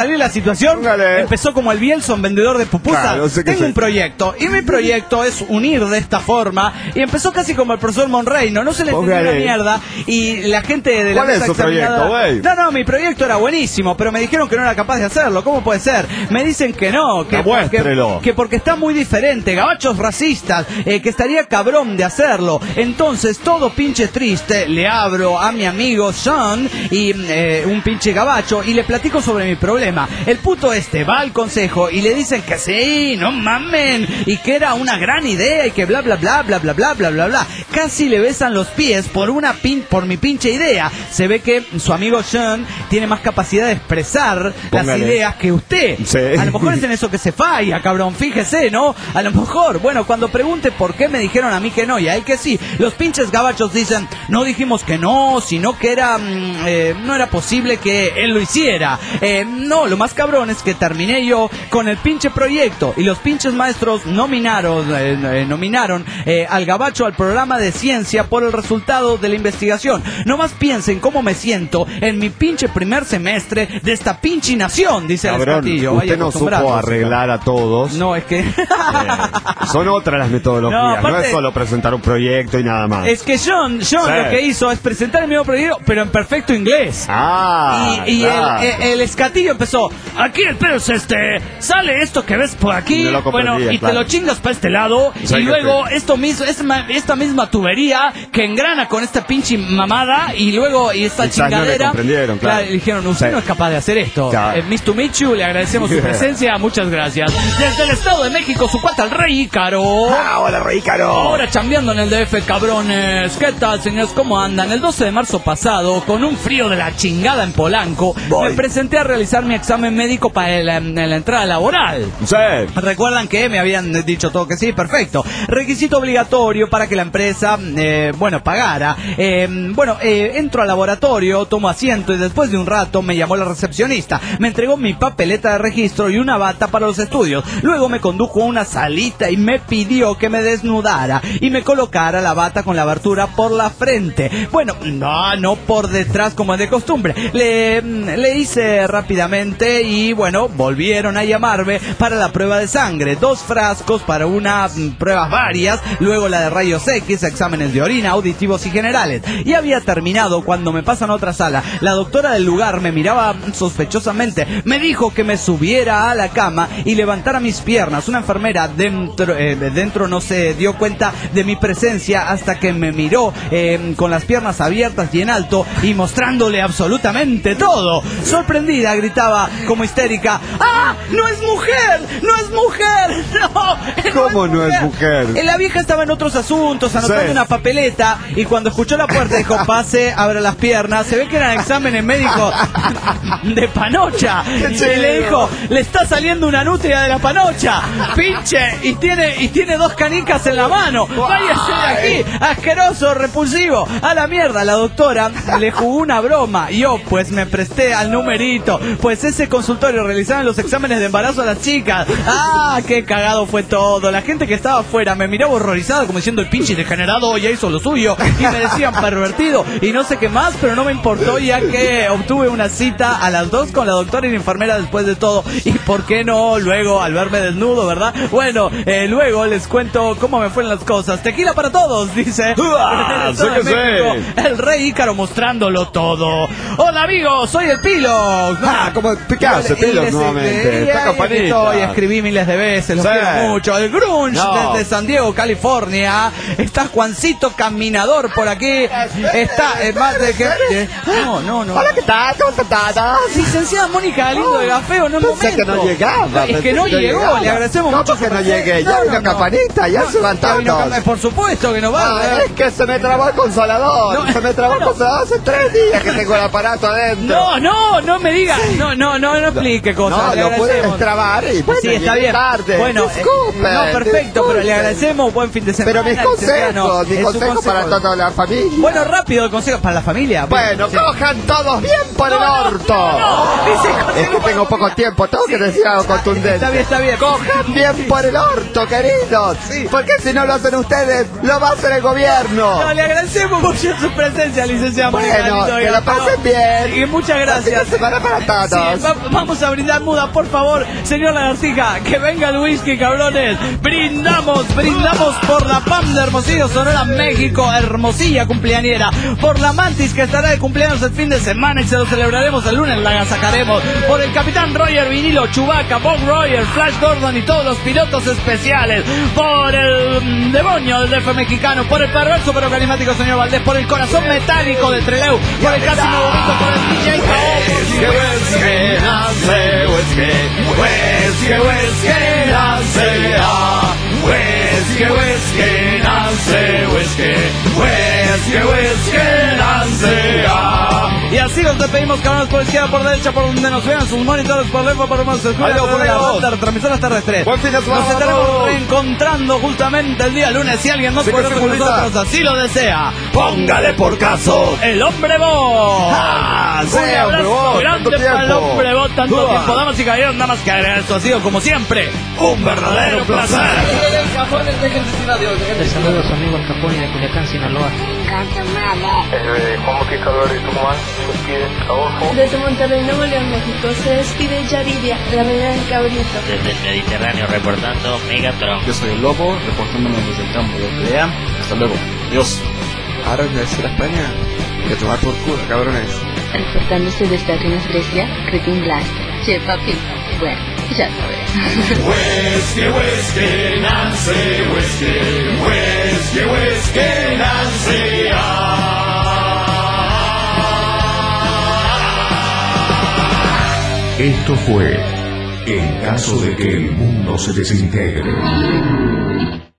salir la situación, empezó como el Bielson, vendedor de pupusas. Claro, tengo un proyecto, y mi proyecto es unir de esta forma, y empezó casi como el profesor Monreino, no se le entendió una mierda, y la gente de la ¿Cuál es su proyecto, güey? No, mi proyecto era buenísimo, pero me dijeron que no era capaz de hacerlo. ¿Cómo puede ser? Me dicen que no, que porque está muy diferente, gabachos racistas, que estaría cabrón de hacerlo. Entonces, todo pinche triste, le abro a mi amigo Sean, y un pinche gabacho, y le platico sobre mi problema. El puto va al consejo y le dicen que sí, no mamen, y que era una gran idea, y que bla bla bla bla bla bla bla bla bla. Casi le besan los pies por mi pinche idea. Se ve que su amigo Sean tiene más capacidad de expresar las ideas que usted. Sí. A lo mejor es en eso que se falla, cabrón, fíjese, ¿no? A lo mejor, bueno, cuando pregunte por qué me dijeron a mí que no y a él que sí, los pinches gabachos dicen, no dijimos que no, sino que era no era posible que él lo hiciera. No, lo más cabrón es que terminé yo con el pinche proyecto, y los pinches maestros nominaron al gabacho al programa de ciencia por el resultado de la investigación. Nomás piensen cómo me siento en mi pinche primer semestre de esta pinche nación, dice el Castillo. Usted no supo arreglar a todos. No, es que son otras las metodologías, no es solo presentar un proyecto y nada más. Es que John lo que hizo es presentar el mismo proyecto, pero en perfecto inglés. Y claro. el Escatillo empezó, aquí el pedo es sale esto que ves por aquí, bueno, y te lo chingas para este lado, y luego esta misma tubería que engrana con esta pinche mamada, y luego esta chingadera. Claro, le dijeron, usted no es capaz de hacer esto. Miss to meet you, le agradecemos su presencia, muchas gracias. Desde el Estado de México, su cuata el Rey Ícaro. Hola, Rey Ícaro. Ahora chambeando en el DF, cabrones. ¿Qué tal, señores? ¿Cómo andan? El 12 de marzo pasado, con un frío de la chingada en Polanco, me presenté a realizar mi examen médico para la entrada laboral. Sí. Recuerdan que me habían dicho todo que sí, perfecto. Requisito obligatorio para que la empresa, pagara. Entro al laboratorio, tomo asiento, y después de un rato me llamó la recepcionista. Me entregó mi papeleta de registro y una bata para los estudios. Luego me condujo a una salita y me pidió que me desnudara y me colocara la bata con la abertura por la frente. Bueno, no por detrás como es de costumbre. Le hice rápidamente y bueno, volvieron a llamarme para la prueba de sangre. 2 frascos para pruebas varias, luego la de rayos X, exámenes de orina, auditivos y generales. Y había terminado cuando me pasan a otra sala. La doctora del lugar me miraba sospechosamente. Me dijo que me subiera a la cama y levantara mis piernas. Una enfermera dentro no se dio cuenta de mi presencia hasta que me miró con las piernas abiertas y en alto y mostrándole absolutamente todo. Sorprendida, gritaba como histérica, ¡ah! ¡No es mujer! ¡No es mujer! ¡No! ¿Cómo no es mujer? La vieja estaba en otros asuntos, anotando una papeleta, y cuando escuchó la puerta dijo, pase, abre las piernas. Se ve que eran exámenes médicos de panocha. Y le dijo, le está saliendo una nutria de la panocha, pinche, y tiene 2 canicas en la mano. Váyase de aquí, asqueroso, repulsivo. A la mierda. La doctora le jugó una broma. Yo pues me presté al numerito, pues ese consultorio realizaban los exámenes de embarazo a las chicas. ¡Ah! ¡Qué cagado fue todo! La gente que estaba afuera me miraba horrorizada como diciendo, el pinche degenerado ya hizo lo suyo, y me decían pervertido y no sé qué más, pero no me importó, ya que obtuve una cita a las 2 con la doctora y la enfermera después de todo. Y por qué no luego al verme desnudo, ¿verdad? Bueno, luego les cuento cómo me fueron las cosas. Tequila para todos, dice el Rey Ícaro, mostrándolo todo. Hola amigos, soy el Pilo. ¿Cómo te hace Pilo nuevamente? Está campanita. Y escribí miles de veces, los quiero mucho. El Grunge desde San Diego, California. Está Juancito Caminador por aquí. Está más de que... No. Hola, ¿qué tal? ¿Cómo estás? Licenciada Mónica Galindo de Gafeo, no es momento. Que no llegaba. Es que no llegó, le agradecemos mucho. Que no llegué, ya vino campanita, ya se van todos. Por supuesto que no va. Es que se me trabó el consolador. Se me trabó el consolador hace 3 días que tengo el aparato adentro. No me digas. No explique cosas. No, lo puedes trabar y pues sí, está bien. Tarde. Bueno, perfecto, pero le agradecemos, buen fin de semana. Pero mi consejo para toda la familia. Bueno, rápido el consejo para la familia. Bueno, cojan todos bien por el orto. Es que tengo poco tiempo, tengo que decir algo contundente. Está bien. Cojan bien por el orto, queridos. Sí. Porque si no lo hacen ustedes, lo va a hacer el gobierno. No, le agradecemos mucho su presencia, licenciado. Bueno, que la pasen bien. Y muchas gracias. Semana para todos. Sí, vamos a brindar, Muda, por favor, señor Lagartija, que venga el whisky, cabrones. Brindamos por la PAM de Hermosillo, Sonora, México, Hermosilla cumpleañera, por la Mantis que estará de cumpleaños el fin de semana y se lo celebraremos el lunes, la sacaremos, por el Capitán Roger Vinilo, Chewbacca, Bob Roger, Flash Gordon y todos los pilotos especiales, por el demonio del DF mexicano, por el perverso pero carismático señor Valdés, por el corazón metálico de Treleu, por el casi nuevo Vito, por el DJ Y así nos despedimos, cabrones, por izquierda, por derecha, por donde nos vean sus monitores, por lengua, por más escuela, por la banda, retransmisoras terrestres. Nos estaremos reencontrando justamente el día lunes. Si alguien nos conoce con nosotros, así lo desea, póngale por caso el hombre bot. Un abrazo grande para el hombre bot, tanto tiempo, damas y caballeros, nada más que agregar. Esto ha sido, como siempre, un verdadero placer. Les saludo a su amigo el Capone de Culiacán, Sinaloa. Juan Bautista Álvarez Tucumán, se despide Adolfo. Desde Monterrey, Nuevo León, México, se despide Yaridia, la reina del cabrito. Desde el Mediterráneo reportando Megatron. Yo soy el Lobo, reportándome desde el campo de Pelea. Hasta luego. Adiós. Ahora en España, que tomar por culo, cabrones. Reportándose desde Atenas, Grecia, Cretin Blaster. Che, papi, bueno, ya sabes. Whiskey, Nancy, whiskey, Nancy. Esto fue En caso de que el mundo se desintegre.